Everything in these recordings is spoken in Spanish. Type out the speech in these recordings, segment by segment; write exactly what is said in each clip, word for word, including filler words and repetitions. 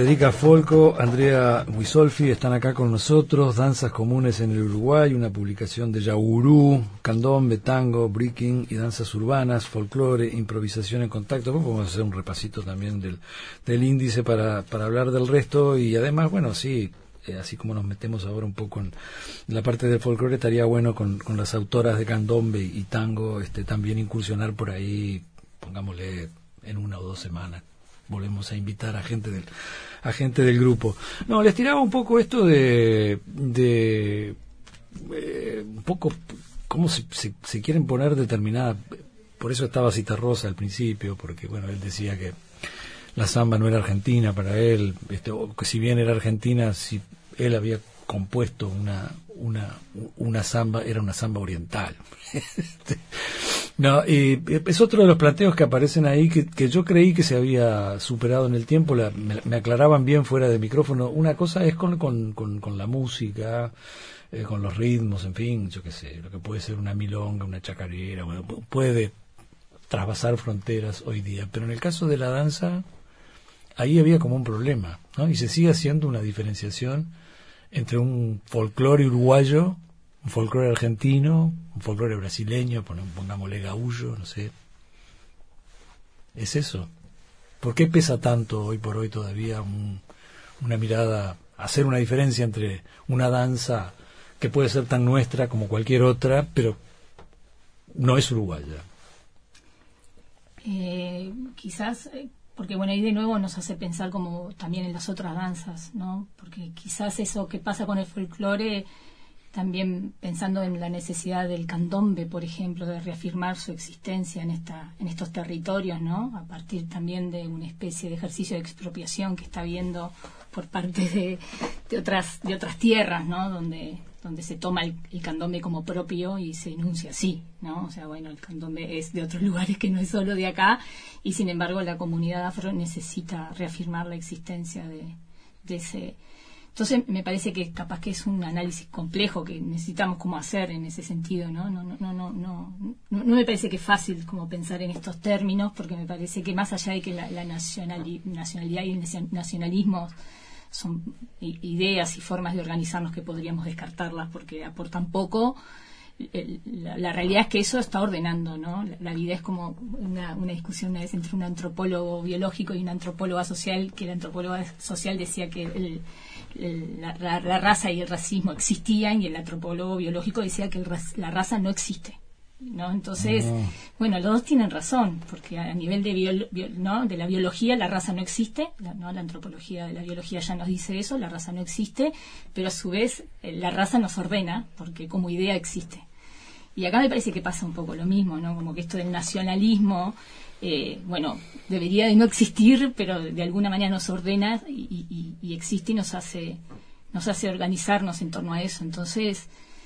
Federica Folco, Andrea Wisolfi están acá con nosotros. Danzas comunes en el Uruguay, una publicación de Yaurú, candombe, tango, breaking y danzas urbanas, folclore, improvisación en contacto. Pues vamos a hacer un repasito también del, del índice para, para hablar del resto y además, bueno, sí, eh, así como nos metemos ahora un poco en la parte del folclore, estaría bueno con, con las autoras de candombe y, y tango este, también incursionar por ahí, pongámosle en una o dos semanas. Volvemos a invitar a gente del a gente del grupo. No, les tiraba un poco esto de de eh, un poco cómo se, se, se quieren poner determinada. Por eso estaba Citarrosa al principio, porque bueno, él decía que la samba no era argentina para él, este, o que si bien era argentina, si él había compuesto una una una samba, era una samba oriental. No, y es otro de los planteos que aparecen ahí que, que yo creí que se había superado en el tiempo. La, me, me aclaraban bien fuera de micrófono. Una cosa es con, con, con, con la música, eh, con los ritmos, en fin, yo qué sé, lo que puede ser una milonga, una chacarera, bueno, puede traspasar fronteras hoy día. Pero en el caso de la danza, ahí había como un problema, ¿no? Y se sigue haciendo una diferenciación entre un folclore uruguayo, un folclore argentino, un folclore brasileño, pongámosle gaullo, no sé. Es eso. ¿Por qué pesa tanto hoy por hoy todavía un, una mirada, hacer una diferencia entre una danza que puede ser tan nuestra como cualquier otra, pero no es uruguaya? Eh, quizás, porque bueno, ahí de nuevo nos hace pensar como también en las otras danzas, ¿no? Porque quizás eso que pasa con el folclore, también pensando en la necesidad del candombe, por ejemplo, de reafirmar su existencia en esta en estos territorios, ¿no? A partir también de una especie de ejercicio de expropiación que está habiendo por parte de, de otras de otras tierras, ¿no? Donde donde se toma el, el candombe como propio y se enuncia así, ¿no? O sea, bueno, el candombe es de otros lugares que no es solo de acá y sin embargo la comunidad afro necesita reafirmar la existencia de, de ese. Entonces me parece que capaz que es un análisis complejo que necesitamos como hacer en ese sentido, ¿no? No, no, no, no, no, no, no me parece que es fácil como pensar en estos términos, porque me parece que más allá de que la, la nacionali- nacionalidad y el nacionalismo son ideas y formas de organizarnos que podríamos descartarlas porque aportan poco, el, la, la realidad es que eso está ordenando, ¿no? La, la vida es como una, una discusión una vez entre un antropólogo biológico y una antropóloga social, que la antropóloga social decía que el La, la, la raza y el racismo existían y el antropólogo biológico decía que el, la raza no existe, ¿no? Entonces, no. Bueno, los dos tienen razón, porque a nivel de, bio, bio, ¿no? de la biología la raza no existe, la, ¿no? La antropología de la biología ya nos dice eso, la raza no existe, pero a su vez la raza nos ordena, porque como idea existe. Y acá me parece que pasa un poco lo mismo, ¿no? Como que esto del nacionalismo, Eh, bueno, debería de no existir, pero de alguna manera nos ordena y, y, y existe y nos hace nos hace organizarnos en torno a eso. Entonces,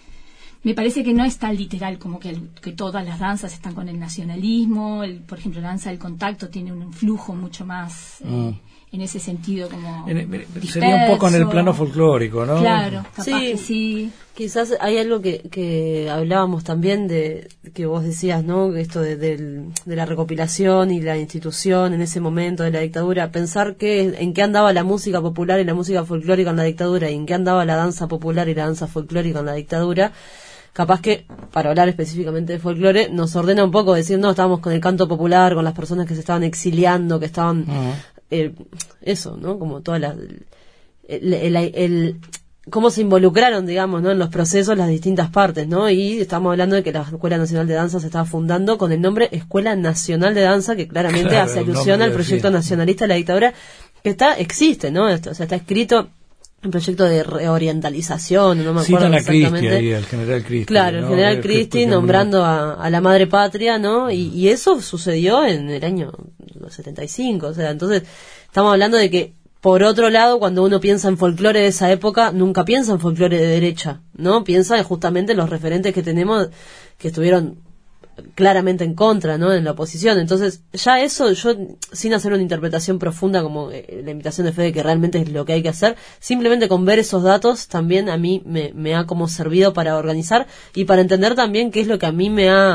me parece que no es tan literal como que, el, que todas las danzas están con el nacionalismo. El, por ejemplo, la danza del contacto tiene un flujo mucho más eh, mm. en ese sentido como en, disperso. Sería un poco en el plano folclórico, ¿no? Claro, capaz sí, que sí. Quizás hay algo que, que hablábamos también de que vos decías, ¿no? Esto de, de, de la recopilación y la institución en ese momento de la dictadura. Pensar que en qué andaba la música popular y la música folclórica en la dictadura y en qué andaba la danza popular y la danza folclórica en la dictadura. Capaz que, para hablar específicamente de folclore, nos ordena un poco decir, no, estábamos con el canto popular, con las personas que se estaban exiliando, que estaban... Uh-huh. eh, eso, ¿no? Como toda la... el, el, el, el cómo se involucraron, digamos, ¿no? En los procesos las distintas partes, ¿no? Y estamos hablando de que la Escuela Nacional de Danza se estaba fundando con el nombre Escuela Nacional de Danza, que claramente claro, hace alusión al proyecto sí. nacionalista de la dictadura, que está existe, ¿no? Esto, o sea, está escrito un proyecto de reorientalización, no me acuerdo Citan exactamente. A Cristi ahí, el general Cristi. Claro, ¿no? el general Cristi nombrando a, a la madre patria, ¿no? Y, y eso sucedió en el año setenta y cinco, o sea, entonces estamos hablando de que por otro lado, cuando uno piensa en folclore de esa época, nunca piensa en folclore de derecha, ¿no? Piensa justamente en los referentes que tenemos que estuvieron claramente en contra, ¿no? En la oposición. Entonces, ya eso, yo, sin hacer una interpretación profunda como eh, la invitación de Fede, que realmente es lo que hay que hacer, simplemente con ver esos datos, también a mí me, me ha como servido para organizar y para entender también qué es lo que a mí me ha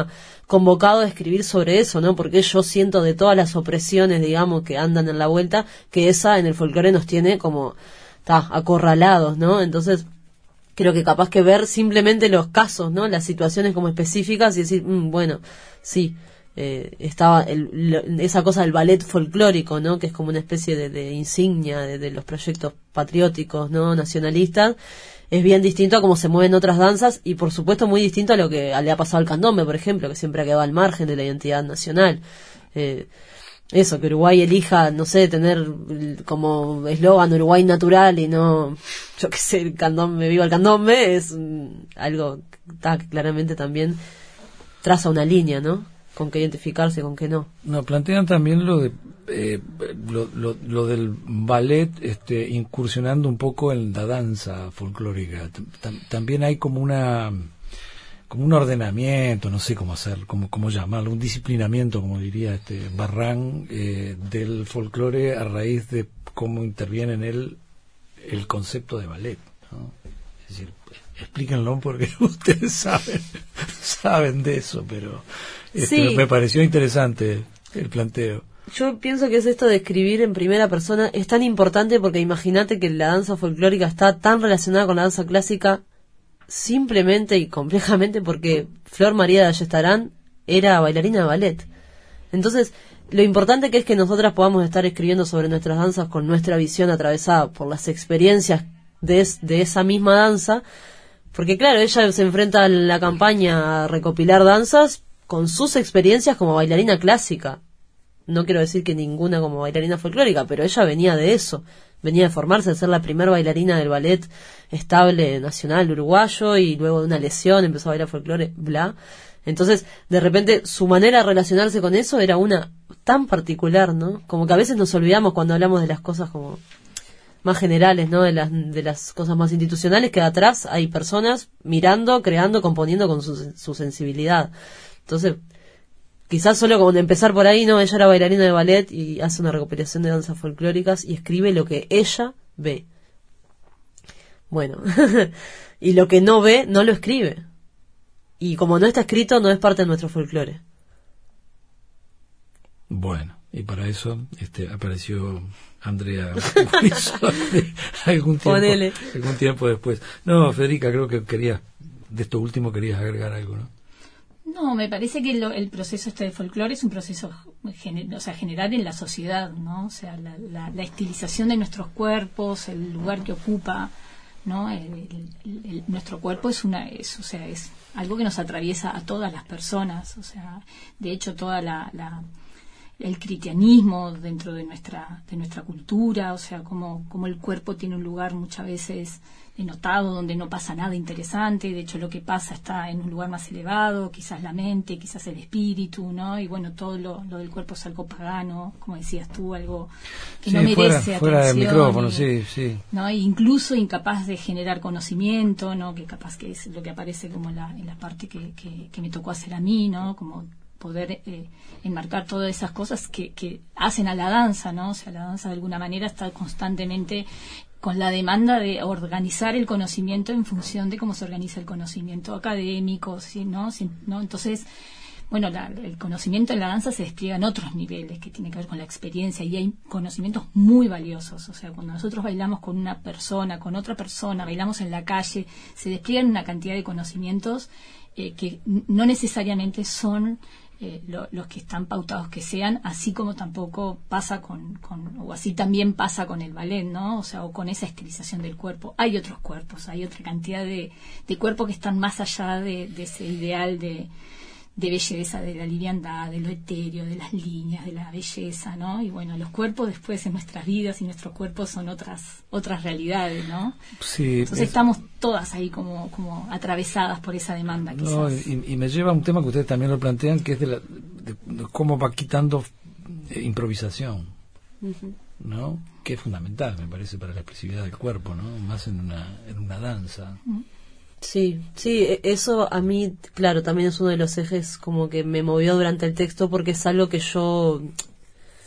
convocado a escribir sobre eso, ¿no? Porque yo siento de todas las opresiones, digamos, que andan en la vuelta, que esa en el folclore nos tiene como, ta, acorralados, ¿no? Entonces, creo que capaz que ver simplemente los casos, ¿no? Las situaciones como específicas y decir, mmm, bueno, sí, eh, estaba el, lo, esa cosa del ballet folclórico, ¿no? Que es como una especie de, de insignia de, de los proyectos patrióticos, ¿no? Nacionalistas. Es bien distinto a cómo se mueven otras danzas y por supuesto muy distinto a lo que le ha pasado al candombe, por ejemplo, que siempre ha quedado al margen de la identidad nacional. Eh, eso, que Uruguay elija, no sé, tener como eslogan Uruguay natural y no, yo qué sé, el candombe, viva el candombe, es um, algo que está claramente también traza una línea, ¿no? Con qué identificarse, con qué no. No, plantean también lo de eh, lo, lo, lo del ballet este, incursionando un poco en la danza folclórica. Tam, también hay como una como un ordenamiento, no sé cómo hacer, cómo, cómo llamarlo, un disciplinamiento, como diría este Barrán, eh, del folclore a raíz de cómo interviene en él el concepto de ballet, ¿no? Es decir, explíquenlo porque ustedes saben saben de eso, pero este, sí. me pareció interesante el planteo. Yo pienso que es esto de escribir en primera persona, es tan importante porque imagínate que la danza folclórica está tan relacionada con la danza clásica simplemente y complejamente porque Flor María de Ayestarán era bailarina de ballet. Entonces, lo importante que es que nosotras podamos estar escribiendo sobre nuestras danzas con nuestra visión atravesada por las experiencias de, es, de esa misma danza, porque claro, ella se enfrenta a la campaña a recopilar danzas con sus experiencias como bailarina clásica. No quiero decir que ninguna como bailarina folclórica, pero ella venía de eso, venía de formarse, de ser la primer bailarina del ballet estable nacional uruguayo y luego de una lesión empezó a bailar folclore, bla. Entonces, de repente, su manera de relacionarse con eso era una tan particular, ¿no? Como que a veces nos olvidamos cuando hablamos de las cosas como más generales, ¿no? De las, de las cosas más institucionales, que atrás hay personas mirando, creando, componiendo con su, su sensibilidad. Entonces, quizás solo como de empezar por ahí, ¿no? Ella era bailarina de ballet y hace una recopilación de danzas folclóricas y escribe lo que ella ve. Bueno, y lo que no ve, no lo escribe. Y como no está escrito, no es parte de nuestro folclore. Bueno, y para eso este, apareció Andrea algún tiempo, algún tiempo después. No, Federica, creo que querías, de esto último querías agregar algo, ¿no? No, me parece que lo, el proceso este de folclore es un proceso gener, o sea, general en la sociedad, ¿no? O sea, la, la, la estilización de nuestros cuerpos, el lugar que ocupa, ¿no? El, el, el, nuestro cuerpo es una, es, o sea, es algo que nos atraviesa a todas las personas, o sea, de hecho toda la, la el cristianismo dentro de nuestra de nuestra cultura, o sea, como como el cuerpo tiene un lugar muchas veces denotado donde no pasa nada interesante, de hecho lo que pasa está en un lugar más elevado, quizás la mente, quizás el espíritu, ¿no? Y bueno, todo lo, lo del cuerpo es algo pagano, como decías tú, algo que sí, no merece fuera, fuera atención. Del micrófono, y, sí, sí. ¿no? E incluso incapaz de generar conocimiento, ¿no? Que capaz que es lo que aparece como la, en la parte que, que, que me tocó hacer a mí, ¿no? Como poder eh, enmarcar todas esas cosas que, que hacen a la danza, ¿no? O sea, la danza de alguna manera está constantemente con la demanda de organizar el conocimiento en función de cómo se organiza el conocimiento académico, ¿sí? ¿no? ¿Sí? ¿no? Entonces, bueno, la, el conocimiento en la danza se despliega en otros niveles que tiene que ver con la experiencia y hay conocimientos muy valiosos. O sea, cuando nosotros bailamos con una persona, con otra persona, bailamos en la calle, se despliegan una cantidad de conocimientos eh, que no necesariamente son Eh, lo, los que están pautados que sean, así como tampoco pasa con, con, o así también pasa con el ballet, ¿no? O sea, o con esa estilización del cuerpo. Hay otros cuerpos, hay otra cantidad de, de cuerpos que están más allá de, de ese ideal de, de belleza, de la liviandad, de lo etéreo, de las líneas, de la belleza, ¿no? Y bueno, los cuerpos después en nuestras vidas y nuestros cuerpos son otras otras realidades, ¿no? Sí. Entonces es... estamos todas ahí como como atravesadas por esa demanda, quizás. No, y, y me lleva a un tema que ustedes también lo plantean, que es de, la, de, de cómo va quitando eh, improvisación, uh-huh. ¿no? Que es fundamental, me parece, para la expresividad del cuerpo, ¿no? Más en una, en una danza. Uh-huh. Sí, sí, eso a mí, claro, también es uno de los ejes como que me movió durante el texto porque es algo que yo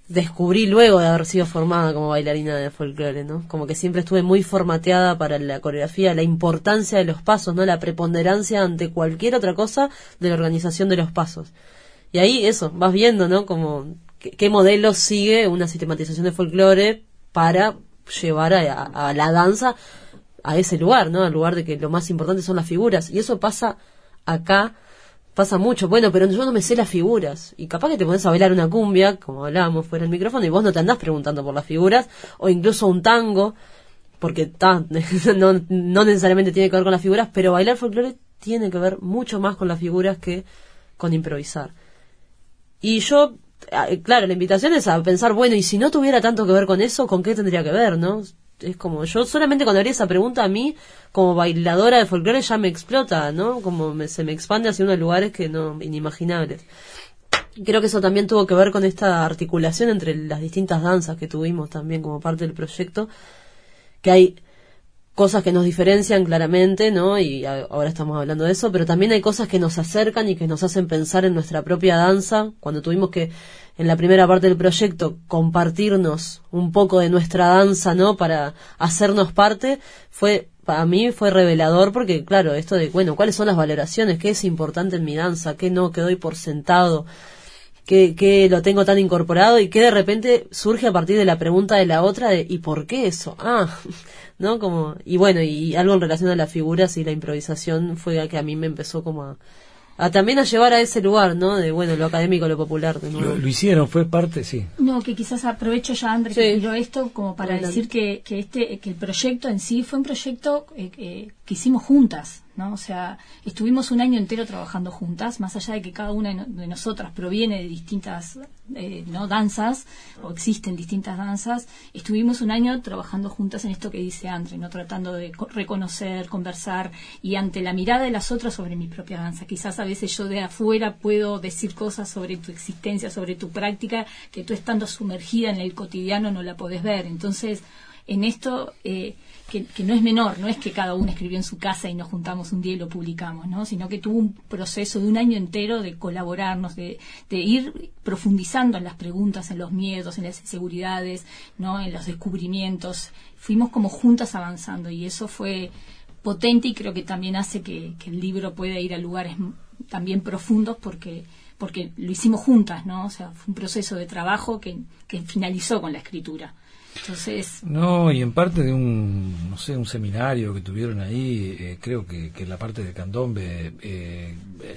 descubrí luego de haber sido formada como bailarina de folclore, ¿no? Como que siempre estuve muy formateada para la coreografía, la importancia de los pasos, ¿no? La preponderancia ante cualquier otra cosa de la organización de los pasos. Y ahí eso, vas viendo, ¿no? Como qué, qué modelo sigue una sistematización de folclore para llevar a, a, a la danza a ese lugar, ¿no? Al lugar de que lo más importante son las figuras. Y eso pasa acá, pasa mucho. Bueno, pero yo no me sé las figuras. Y capaz que te pones a bailar una cumbia, como hablábamos fuera del micrófono, y vos no te andás preguntando por las figuras, o incluso un tango, porque ta, no, no necesariamente tiene que ver con las figuras, pero bailar folclore tiene que ver mucho más con las figuras que con improvisar. Y yo, claro, la invitación es a pensar, bueno, y si no tuviera tanto que ver con eso, ¿con qué tendría que ver, no? Es como, yo solamente cuando haría esa pregunta a mí, como bailadora de folclore, ya me explota, ¿no? Como me, se me expande hacia unos lugares que no, inimaginables. Creo que eso también tuvo que ver con esta articulación entre las distintas danzas que tuvimos también como parte del proyecto, que hay cosas que nos diferencian claramente, ¿no? Y a, ahora estamos hablando de eso, pero también hay cosas que nos acercan y que nos hacen pensar en nuestra propia danza. Cuando tuvimos que, en la primera parte del proyecto, compartirnos un poco de nuestra danza, ¿no? Para hacernos parte, fue, para mí fue revelador, porque claro, esto de, bueno, ¿cuáles son las valoraciones? ¿Qué es importante en mi danza? ¿Qué no? ¿Qué doy por sentado? ¿Qué, qué lo tengo tan incorporado? Y que de repente surge a partir de la pregunta de la otra de, ¿y por qué eso? Ah, ¿no? Como, y bueno, y algo en relación a las figuras y la improvisación fue a que a mí me empezó como a, a también a llevar a ese lugar, ¿no? De, bueno, lo académico, lo popular. De nuevo. Lo, lo hicieron, fue parte, sí. No, que quizás aprovecho ya, André, Sí. que tiró esto como para Adelante. decir que, que este que el proyecto en sí fue un proyecto eh, eh, que hicimos juntas, ¿no? O sea, estuvimos un año entero trabajando juntas, más allá de que cada una de, no- de nosotras proviene de distintas eh, no danzas, o existen distintas danzas, estuvimos un año trabajando juntas en esto que dice André, ¿no? Tratando de co- reconocer, conversar, y ante la mirada de las otras sobre mi propia danza. Quizás a veces yo de afuera puedo decir cosas sobre tu existencia, sobre tu práctica, que tú estando sumergida en el cotidiano no la podés ver. Entonces, en esto, eh, que, que no es menor, no es que cada uno escribió en su casa y nos juntamos un día y lo publicamos, ¿no? Sino que tuvo un proceso de un año entero de colaborarnos, de, de ir profundizando en las preguntas, en los miedos, en las inseguridades, ¿no? En los descubrimientos. Fuimos como juntas avanzando, y eso fue potente, y creo que también hace que, que el libro pueda ir a lugares m- también profundos, porque porque lo hicimos juntas, ¿no? O sea, fue un proceso de trabajo que, que finalizó con la escritura. Entonces, No, y en parte de un, no sé, un seminario que tuvieron ahí, eh, creo que, que la parte de Candombe, eh,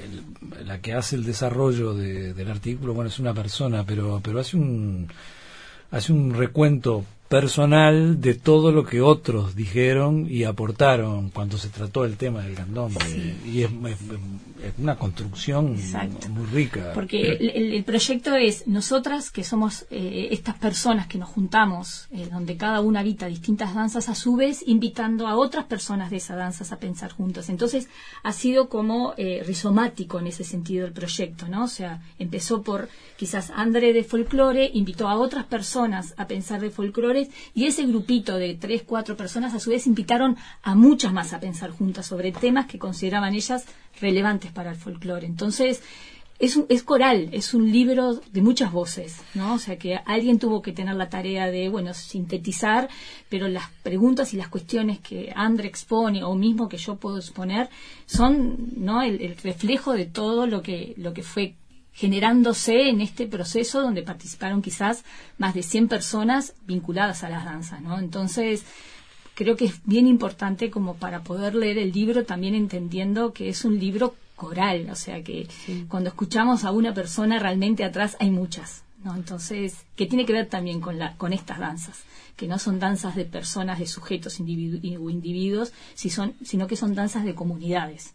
el- la que hace el desarrollo de- del artículo, bueno, es una persona, pero, pero hace un, hace un recuento personal de todo lo que otros dijeron y aportaron cuando se trató el tema del candombe. Sí. Y es, es- es una construcción Exacto. muy rica. porque el, el- el proyecto es nosotras, que somos eh, estas personas que nos juntamos, eh, donde cada una habita distintas danzas, a su vez invitando a otras personas de esas danzas a pensar juntas. Entonces ha sido como eh, rizomático en ese sentido el proyecto, ¿no? O sea, empezó por quizás André de folclore, invitó a otras personas a pensar de folclore, y ese grupito de tres, cuatro personas a su vez invitaron a muchas más a pensar juntas sobre temas que consideraban ellas relevantes para el folclore. Entonces, es, un, es coral, es un libro de muchas voces, ¿no? O sea, que alguien tuvo que tener la tarea de, bueno, sintetizar, pero las preguntas y las cuestiones que André expone, o mismo que yo puedo exponer, son, ¿no?, el, el reflejo de todo lo que, lo que fue generándose en este proceso, donde participaron quizás más de cien personas vinculadas a las danzas, ¿no? Entonces, creo que es bien importante como para poder leer el libro, también entendiendo que es un libro coral, o sea que Sí. cuando escuchamos a una persona, realmente atrás hay muchas, ¿no? Entonces, que tiene que ver también con la con estas danzas, que no son danzas de personas, de sujetos individu- o individuos, si son, sino que son danzas de comunidades.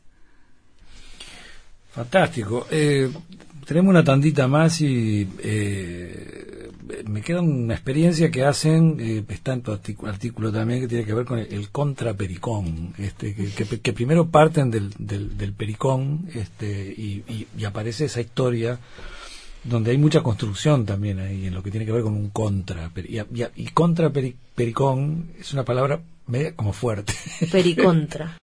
Fantástico. Eh, tenemos una tandita más y eh, me queda una experiencia que hacen, eh, está en tu artículo, artículo también, que tiene que ver con el, el contrapericón, este, que, que, que primero parten del, del, del pericón, este, y, y, y aparece esa historia donde hay mucha construcción también ahí en lo que tiene que ver con un contra. Y, y, y contrapericón es una palabra media como fuerte. Pericontra.